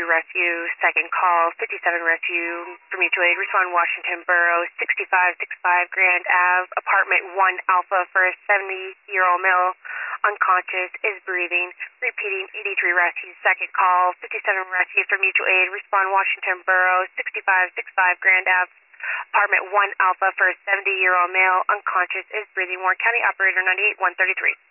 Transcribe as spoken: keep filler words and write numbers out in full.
Rescue, second call, fifty-seven Rescue for mutual aid. Respond Washington Borough, sixty-five sixty-five Grand Ave, apartment one Alpha for a seventy-year-old male, unconscious, is breathing. Repeating, eighty-three Rescue, second call, fifty-seven Rescue for mutual aid. Respond Washington Borough, sixty-five sixty-five Grand Ave, apartment one Alpha for a seventy-year-old male, unconscious, is breathing. Warren County Operator ninety-eight one thirty-three.